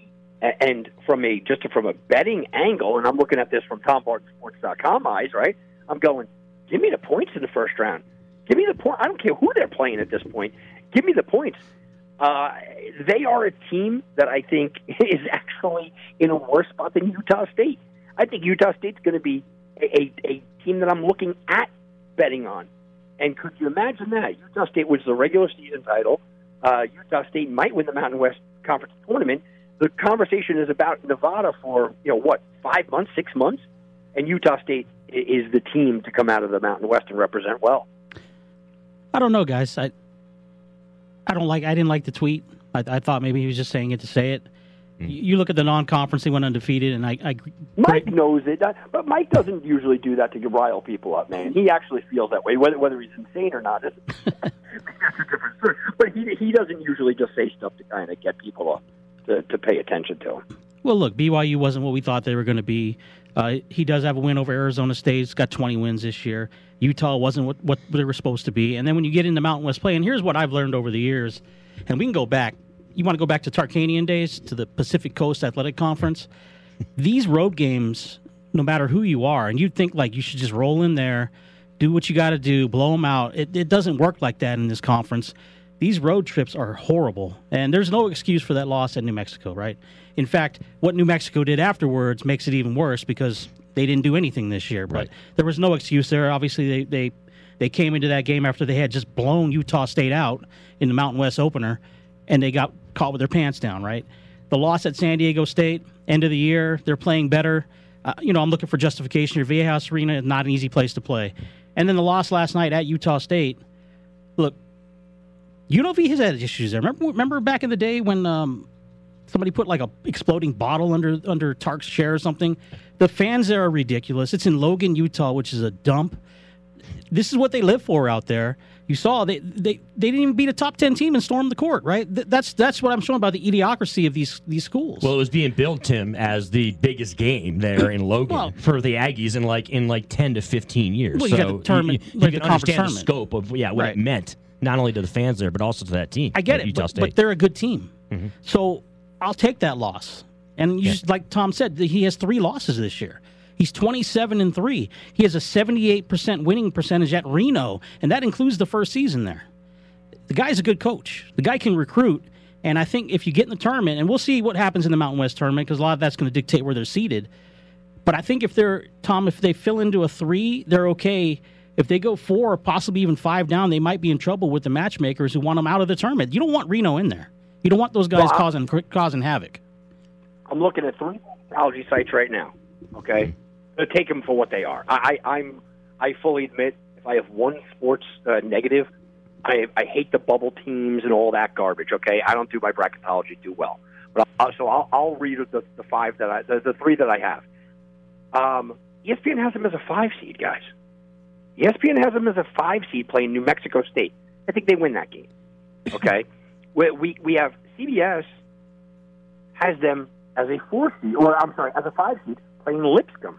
and from a just from a betting angle, and I'm looking at this from Tom Barton Sports dot com eyes, right? I'm going, give me the points in the first round. Give me the point. I don't care who they're playing at this point. Give me the points. Uh, they are a team that I think is actually in a worse spot than Utah State. I think Utah State's going to be a, a, a team that I'm looking at betting on. And could you imagine that? Utah State wins the regular season title. Uh, Utah State might win the Mountain West Conference tournament. The conversation is about Nevada for, you know, what, five months, six months? And Utah State is the team to come out of the Mountain West and represent well. I don't know, guys. I I don't like. I didn't like the tweet. I, I thought maybe he was just saying it to say it. Mm. You look at the non-conference; they went undefeated, and I. I Mike great. knows it, but Mike doesn't usually do that to rile people up, man. He actually feels that way, whether whether he's insane or not. That's a different story. But he he doesn't usually just say stuff to kind of get people to, to to pay attention to him. Well, look, B Y U wasn't what we thought they were going to be. Uh, he does have a win over Arizona State. He's got twenty wins this year. Utah wasn't what, what they were supposed to be. And then when you get into Mountain West play, and here's what I've learned over the years, and we can go back. You want to go back to Tarkanian days, to the Pacific Coast Athletic Conference? These road games, no matter who you are, and you'd think like you should just roll in there, do what you got to do, blow them out. It, it doesn't work like that in this conference. These road trips are horrible, and there's no excuse for that loss at New Mexico, right? In fact, what New Mexico did afterwards makes it even worse because they didn't do anything this year. But right. There was no excuse there. Obviously, they, they they came into that game after they had just blown Utah State out in the Mountain West opener, and they got caught with their pants down, right? The loss at San Diego State, end of the year, they're playing better. Uh, you know, I'm looking for justification. Your Viejas Arena is not an easy place to play. And then the loss last night at Utah State. Look, U N L V has had issues there. Remember, remember back in the day when um, somebody put like a exploding bottle under under Tark's chair or something? The fans there are ridiculous. It's in Logan, Utah, which is a dump. This is what they live for out there. You saw they they, they didn't even beat a top ten team and storm the court, right? Th- that's that's what I'm showing about the idiocracy of these these schools. Well, it was being billed, Tim, as the biggest game there in Logan well, for the Aggies in like in like ten to fifteen years. Well, so you got the tournament, you, you, like you the can understand tournament. the scope of yeah what right. it meant, not only to the fans there, but also to that team. I get it, Utah but, State. but they're a good team. Mm-hmm. So I'll take that loss. And you yeah. just, like Tom said, he has three losses this year. He's twenty-seven and three. He has a seventy-eight percent winning percentage at Reno, and that includes the first season there. The guy's a good coach. The guy can recruit, and I think if you get in the tournament, and we'll see what happens in the Mountain West tournament because a lot of that's going to dictate where they're seated. But I think if they're, Tom, if they fill into a three, they're okay. If they go four or possibly even five down, they might be in trouble with the matchmakers who want them out of the tournament. You don't want Reno in there. You don't want those guys well, causing causing havoc. I'm looking at three technology sites right now. Okay, take them for what they are. I, I, I'm I fully admit if I have one sports uh, negative, I I hate the bubble teams and all that garbage. Okay, I don't do my bracketology too well, but I'll, so I'll I'll read the the five that I the, the three that I have. Um, E S P N has them as a five seed, guys. E S P N has them as a five seed playing New Mexico State. I think they win that game. Okay, we, we we have C B S has them as a four seed, or I'm sorry, as a five seed playing Lipscomb.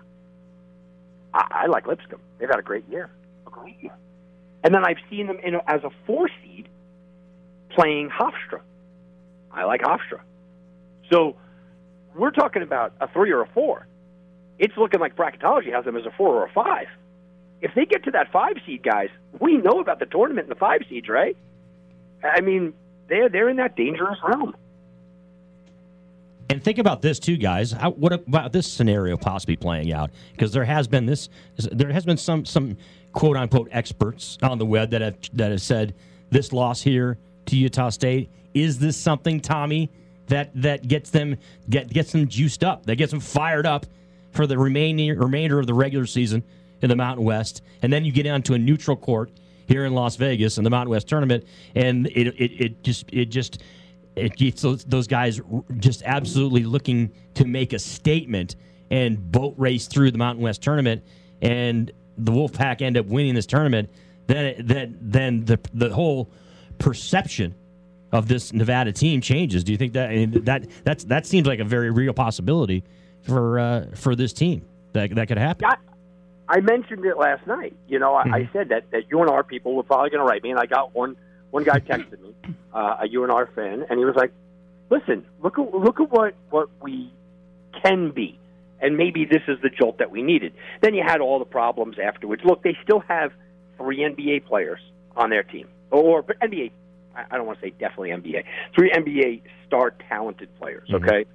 I, I like Lipscomb. They've had a great year, a great year. And then I've seen them in a, as a four seed playing Hofstra. I like Hofstra. So we're talking about a three or a four. It's looking like bracketology has them as a four or a five. If they get to that five seed, guys, we know about the tournament and the five seeds, right? I mean, they're they're in that dangerous realm. And think about this too, guys. How, what about this scenario possibly playing out? Because there has been this, there has been some some quote unquote experts on the web that have that have said this loss here to Utah State, is this something, Tommy, that that gets them get gets them juiced up, that gets them fired up for the remaining remainder of the regular season in the Mountain West, and then you get onto a neutral court here in Las Vegas in the Mountain West tournament, and it it, it just it just it gets those, those guys just absolutely looking to make a statement and boat race through the Mountain West tournament, and the Wolfpack end up winning this tournament. Then then then the the whole perception of this Nevada team changes. Do you think that I mean, that that's that seems like a very real possibility for uh, for this team that that could happen? I, I mentioned it last night. You know, I, Mm-hmm. I said that, that U N R people were probably going to write me, and I got one one guy texted me, uh, a U N R fan, and he was like, listen, look at, look at what, what we can be, and maybe this is the jolt that we needed. Then you had all the problems afterwards. Look, they still have three N B A players on their team, or but N B A, I don't want to say definitely N B A, three N B A star talented players, Mm-hmm. okay?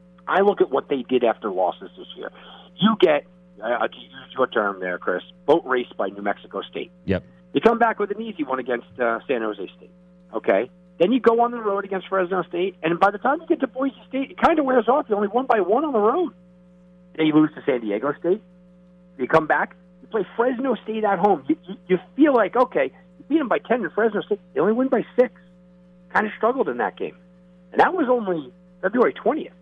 I look at what they did after losses this year. You get, uh, to use your term there, Chris, boat race by New Mexico State. Yep. You come back with an easy one against uh, San Jose State, okay? Then you go on the road against Fresno State, and by the time you get to Boise State, it kind of wears off. You only won by one on the road. Then you lose to San Diego State. You come back, you play Fresno State at home. You, you, you feel like, okay, you beat them by ten in Fresno State. They only win by six. Kind of struggled in that game. And that was only February twentieth.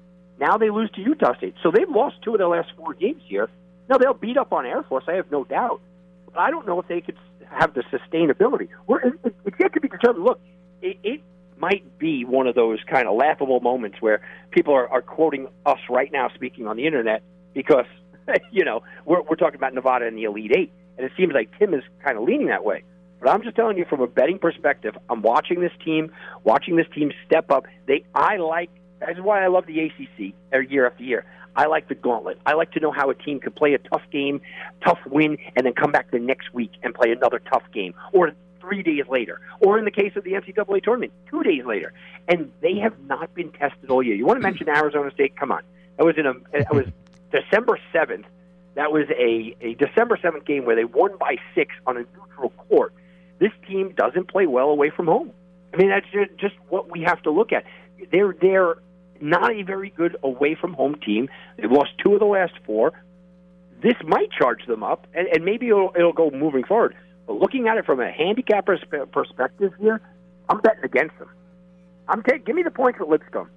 Now they lose to Utah State. So they've lost two of their last four games here. Now, they'll beat up on Air Force, I have no doubt. But I don't know if they could have the sustainability. We're, it, it, it's yet to be determined. Look, it, it might be one of those kind of laughable moments where people are, are quoting us right now speaking on the Internet because, you know, we're, we're talking about Nevada in the Elite Eight. And it seems like Tim is kind of leaning that way. But I'm just telling you from a betting perspective, I'm watching this team, watching this team step up. They, I like, that's why I love the A C C every year after year. I like the gauntlet. I like to know how a team could play a tough game, tough win, and then come back the next week and play another tough game, or three days later, or in the case of the N C double A tournament, two days later. And they have not been tested all year. You want to mention Arizona State? Come on. That was in a. It was December seventh. That was a, a December seventh game where they won by six on a neutral court. This team doesn't play well away from home. I mean, that's just, just what we have to look at. They're they're not a very good away from home team. They've lost two of the last four. This might charge them up, and, and maybe it'll, it'll go moving forward. But looking at it from a handicapper's perspective here, I'm betting against them. I'm taking. Give me the points at Lipscomb.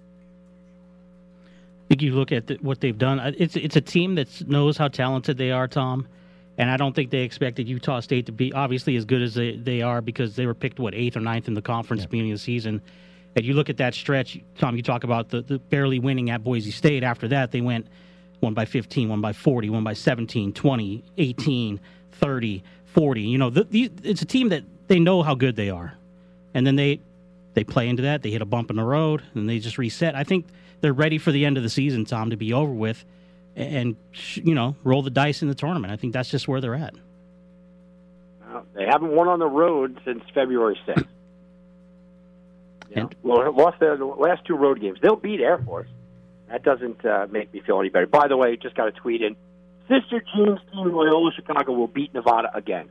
I think you look at the, what they've done. It's it's a team that knows how talented they are, Tom. And I don't think they expected Utah State to be obviously as good as they, they are because they were picked, what, eighth or ninth in the conference yeah. beginning of the season. And you look at that stretch, Tom, you talk about the, the barely winning at Boise State. After that, they went one by fifteen, one by forty, one by seventeen, twenty, eighteen, thirty, forty. You know, the, the, it's a team that they know how good they are. And then they they play into that. They hit a bump in the road, and they just reset. I think they're ready for the end of the season, Tom, to be over with. And, you know, roll the dice in the tournament. I think that's just where they're at. Well, they haven't won on the road since February sixth. You know, and, well, lost their last two road games. They'll beat Air Force. That doesn't uh, make me feel any better. By the way, just got a tweet in. Sister Jean's team, Loyola Chicago, will beat Nevada again.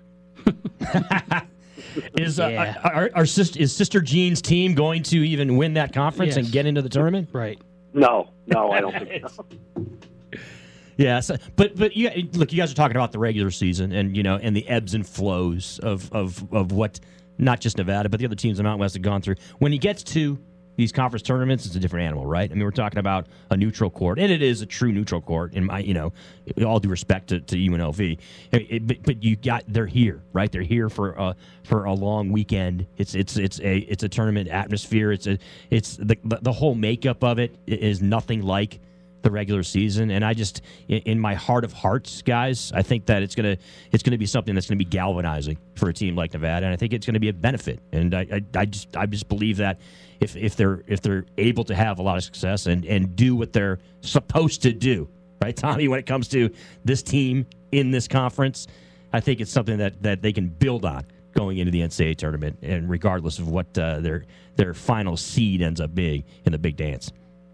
is uh, yeah. our, our sister, is Sister Jean's team going to even win that conference yes. and get into the tournament? Right. No, no, I don't think so. Yeah, so, but but you, look, you guys are talking about the regular season and you know and the ebbs and flows of, of, of what not just Nevada but the other teams in the Mountain West have gone through. When he gets to these conference tournaments, it's a different animal, right? I mean, we're talking about a neutral court, and it is a true neutral court. In my, you know, all due respect to, to U N L V, it, it, but, but you got they're here, right? They're here for a for a long weekend. It's it's it's a it's a tournament atmosphere. It's a it's the the, the whole makeup of it is nothing like the regular season, and I just, in my heart of hearts, guys, I think that it's gonna it's gonna be something that's gonna be galvanizing for a team like Nevada, and I think it's gonna be a benefit. And I, I, I just I just believe that if if they're if they're able to have a lot of success and and do what they're supposed to do, right, Tommy, when it comes to this team in this conference, I think it's something that that they can build on going into the N C double A tournament, and regardless of what uh, their their final seed ends up being in the big dance.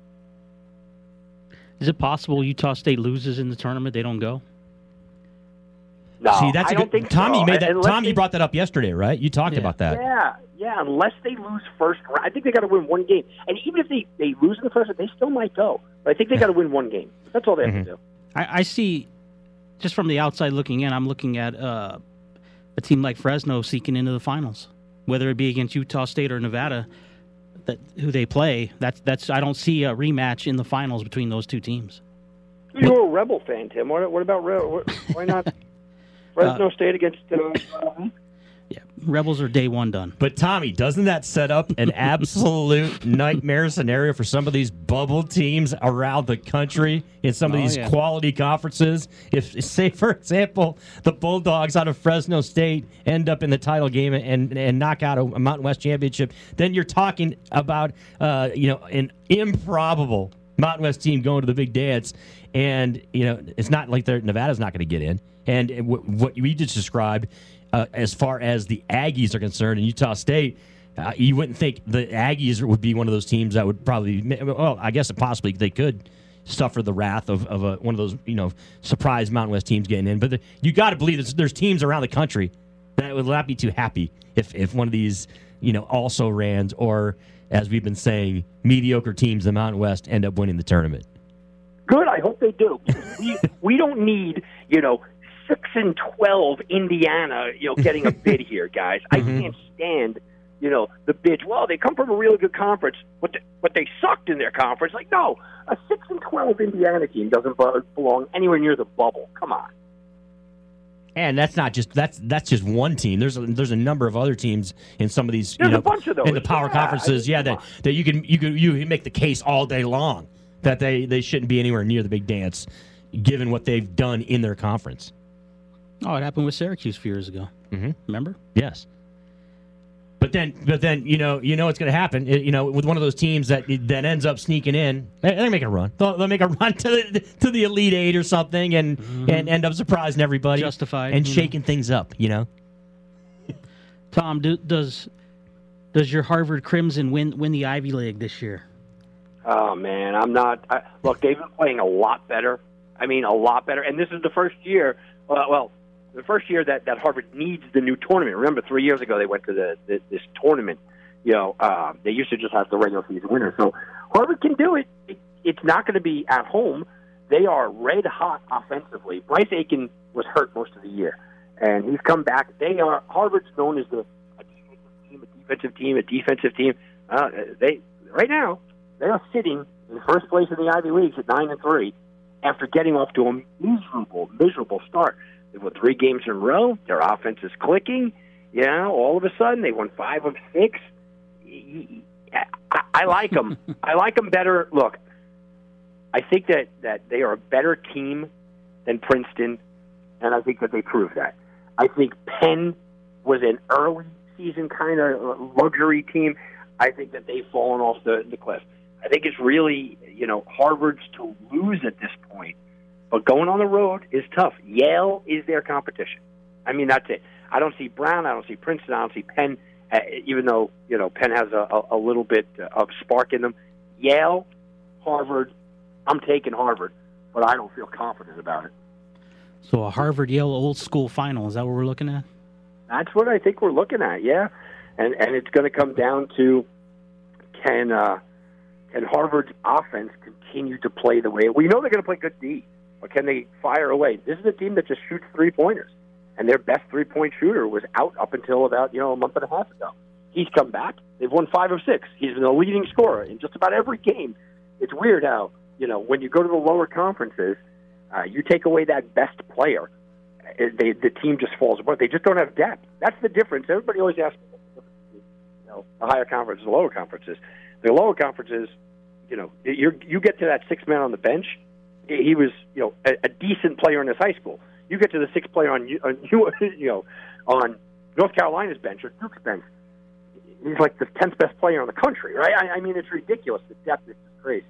Is it possible Utah State loses in the tournament? They don't go? No, See, that's I a don't good, think Tommy so. made that. Unless Tommy they, brought that up yesterday, right? You talked yeah. about that. Yeah, yeah. Unless they lose first round, I think they got to win one game. And even if they, they lose in the first round, they still might go. But I think they got to win one game. That's all they have mm-hmm. to do. I, I see, just from the outside looking in, I'm looking at uh, a team like Fresno seeking into the finals, whether it be against Utah State or Nevada. That who they play, that's that's. I don't see a rematch in the finals between those two teams. You're a Rebel fan, Tim. What, what about Rebel? Why not Fresno uh, State against? Uh, yeah, Rebels are day one done. But, Tommy, doesn't that set up an absolute nightmare scenario for some of these bubble teams around the country in some of Oh, these yeah. quality conferences? If, say, for example, the Bulldogs out of Fresno State end up in the title game and, and knock out a Mountain West championship, then you're talking about uh, you know an improbable Mountain West team going to the big dance. And, you know, it's not like they're, Nevada's not going to get in. And w- what we just described, uh, as far as the Aggies are concerned in Utah State, uh, you wouldn't think the Aggies would be one of those teams that would probably, well, I guess possibly they could suffer the wrath of, of a, one of those, you know, surprise Mountain West teams getting in. But the, you got to believe there's, there's teams around the country that would not be too happy if, if one of these, you know, also rans or, as we've been saying, mediocre teams in the Mountain West end up winning the tournament. Good. I hope they do. we we don't need, you know, six and twelve Indiana, you know, getting a bid here, guys. I can't stand, you know, the bids. Well, they come from a really good conference, but they, but they sucked in their conference. Like, no, a six and twelve Indiana team doesn't belong anywhere near the bubble. Come on. And that's not just that's that's just one team. There's a, there's a number of other teams in some of these, There's you know, a bunch of those. in the power Yeah, conferences. I mean, yeah, that, that you can you can you can make the case all day long that they, they shouldn't be anywhere near the big dance, given what they've done in their conference. Oh, it happened with Syracuse a few years ago. Mm-hmm. Remember? Yes. But then, but then, you know, you know what's going to happen. You know, with one of those teams that that ends up sneaking in, they, they make a run. They'll, they'll make a run to the to the Elite Eight or something, and mm-hmm. and end up surprising everybody, Justified, and mm-hmm. shaking things up. You know. Tom, do, does does your Harvard Crimson win win the Ivy League this year? Oh, man, I'm not. I, look, they've been playing a lot better. I mean, a lot better. And this is the first year, uh, well, the first year that, that Harvard needs the new tournament. Remember, three years ago they went to the, the this tournament. You know, uh, they used to just have the regular season winner. So Harvard can do it. it it's not going to be at home. They are red hot offensively. Bryce Aiken was hurt most of the year, and he's come back. They are Harvard's known as the a defensive team, a defensive team, a defensive team. Uh, they right now. They are sitting in first place in the Ivy League at nine and three, after getting off to a miserable, miserable start. They've won three games in a row. Their offense is clicking. You know, all of a sudden they won five of six. I, I like them. I like them better. Look, I think that, that they are a better team than Princeton, and I think that they proved that. I think Penn was an early season kind of luxury team. I think that they've fallen off the, the cliff. I think it's really, you know, Harvard's to lose at this point. But going on the road is tough. Yale is their competition. I mean, that's it. I don't see Brown. I don't see Princeton. I don't see Penn, uh, even though, you know, Penn has a, a, a little bit of spark in them. Yale, Harvard, I'm taking Harvard, but I don't feel confident about it. So a Harvard-Yale old school final, is that what we're looking at? That's what I think we're looking at, yeah. And and it's going to come down to can uh, can Harvard's offense continue to play the way we know they're going to play good D, but can they fire away? This is a team that just shoots three pointers, and their best three point shooter was out up until about you know a month and a half ago. He's come back. They've won five of six. He's been the leading scorer in just about every game. It's weird how you know when you go to the lower conferences, uh, you take away that best player. They, the team just falls apart. They just don't have depth. That's the difference. Everybody always asks me, you know, the higher conferences, the lower conferences. The lower conferences, you know, you you get to that sixth man on the bench. He was, you know, a, a decent player in his high school. You get to the sixth player on, on you know, on North Carolina's bench or Duke's bench. He's like the tenth best player in the country, right? I, I mean, it's ridiculous. The depth is just crazy.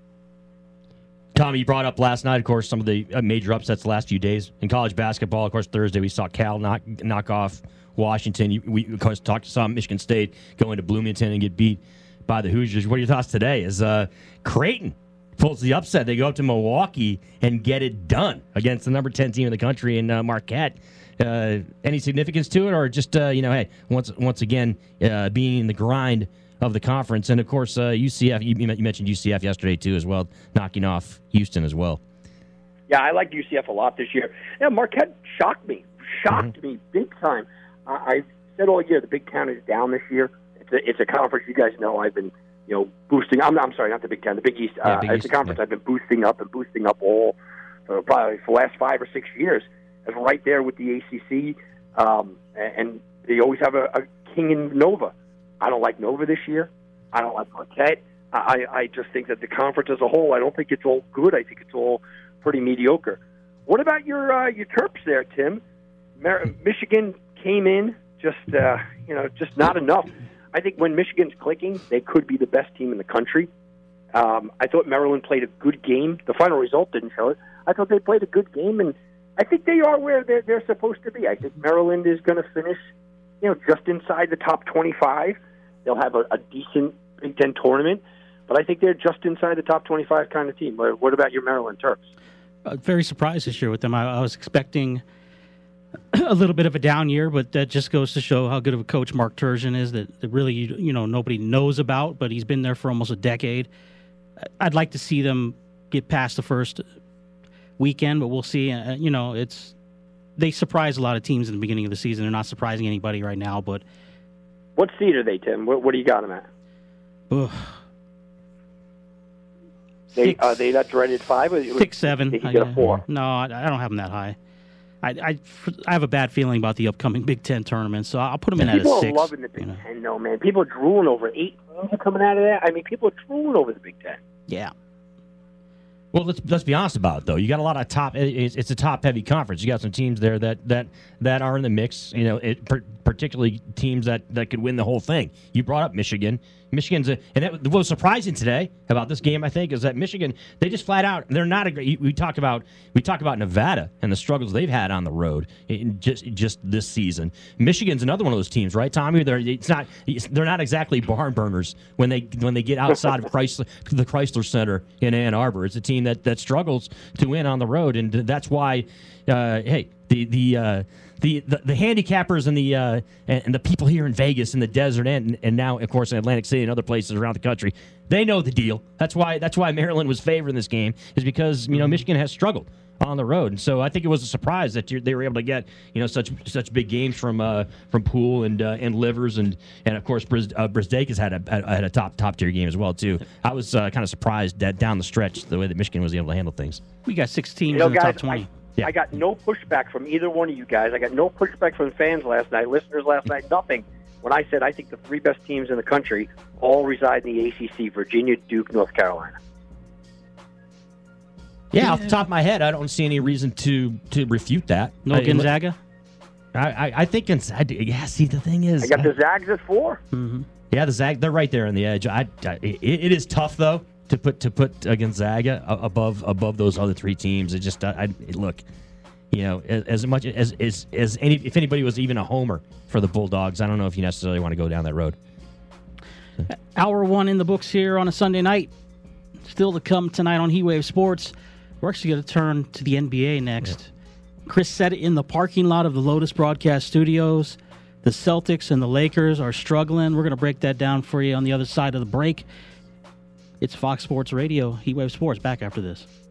Tommy, you brought up last night, of course, some of the major upsets the last few days. In college basketball, of course, Thursday we saw Cal knock, knock off Washington. We, of course, talked to some Michigan State go into Bloomington and get beat by the Hoosiers. What are your thoughts today? Is uh, Creighton pulls the upset. They go up to Milwaukee and get it done against the number ten team in the country in uh, Marquette. Uh, any significance to it, or just, uh, you know, hey, once once again, uh, being in the grind of the conference? And, of course, uh, U C F, you, you mentioned U C F yesterday, too, as well, knocking off Houston as well. Yeah, I like U C F a lot this year. Yeah, Marquette shocked me, shocked mm-hmm. me big time. Uh, I've said all year the Big Ten is down this year. It's a, it's a conference you guys know I've been, you know, boosting. I'm, I'm sorry, not the Big Ten, the Big East. Uh, yeah, Big it's East, a conference yeah. I've been boosting up and boosting up all uh, probably for the last five or six years. It's right there with the A C C. Um, and They always have a, a king in Nova. I don't like Nova this year. I don't like Marquette. I, I just think that the conference as a whole, I don't think it's all good. I think it's all pretty mediocre. What about your uh, your Terps there, Tim? Mer- Michigan came in just uh, you know just not enough. I think when Michigan's clicking, they could be the best team in the country. Um, I thought Maryland played a good game. The final result didn't show it. I thought they played a good game, and I think they are where they're, they're supposed to be. I think Maryland is going to finish, you know, just inside the top twenty-five. They'll have a, a decent Big Ten tournament, but I think they're just inside the top twenty-five kind of team. What about your Maryland Terps? Uh, very surprised this year with them. I, I was expecting a little bit of a down year, but that just goes to show how good of a coach Mark Turgeon is that, that really, you know, nobody knows about, but he's been there for almost a decade. I'd like to see them get past the first weekend, but we'll see. Uh, you know, it's they surprise a lot of teams in the beginning of the season. They're not surprising anybody right now, but what seed are they, Tim? What, what do you got them at? Ugh. They Six, are they that dreaded five? Or six, seven. They can get a four. No, I, I don't have them that high. I, I, I have a bad feeling about the upcoming Big Ten tournament, so I'll put them in at a people six. People are loving the Big you know. Ten, though, man. People are drooling over it. Eight teams are coming out of that. I mean, people are drooling over the Big Ten. Yeah. Well, let's let's be honest about it, though. You got a lot of top. It's, it's a top-heavy conference. You got some teams there that that, that are in the mix. You know, it, particularly teams that, that could win the whole thing. You brought up Michigan. Michigan's a, and that, what was surprising today about this game, I think, is that Michigan, they just flat out, they're not a great. We talked about we talked about Nevada and the struggles they've had on the road in just just this season. Michigan's another one of those teams, right, Tommy? They're it's not it's, they're not exactly barn burners when they when they get outside of Chrysler, the Chrysler Center in Ann Arbor. It's a team that, that struggles to win on the road, and that's why, uh, hey, the the. Uh, The, the the handicappers and the uh, and, and the people here in Vegas in the desert and and now of course in Atlantic City and other places around the country, they know the deal. That's why that's why Maryland was favored in this game, is because you know Michigan has struggled on the road, and so I think it was a surprise that they were able to get you know such such big games from uh, from Poole and uh, and Livers and and of course Bris, uh, Brisdakis had a had a top top tier game as well too. I was uh, kind of surprised that down the stretch the way that Michigan was able to handle things. We got six teams you know, in the guys, top twenty. I, Yeah. I got no pushback from either one of you guys. I got no pushback from fans last night, listeners last night, nothing. When I said I think the three best teams in the country all reside in the A C C, Virginia, Duke, North Carolina. Yeah, off the top of my head, I don't see any reason to to refute that. No I, Gonzaga? I, I, I think Gonzaga. Yeah, see, the thing is, I got the Zags at four. Mm-hmm. Yeah, the Zag, they're right there on the edge. I, I it, it is tough though to put to put uh, Gonzaga above above those other three teams. It just, I, I look, you know, as, as much as as as any if anybody was even a homer for the Bulldogs, I don't know if you necessarily want to go down that road. Hour one in the books here on a Sunday night. Still to come tonight on Heatwave Sports. We're actually going to turn to the N B A next. Yeah. Chris said it in the parking lot of the Lotus Broadcast Studios. The Celtics and the Lakers are struggling. We're going to break that down for you on the other side of the break. It's Fox Sports Radio, Heatwave Sports, back after this.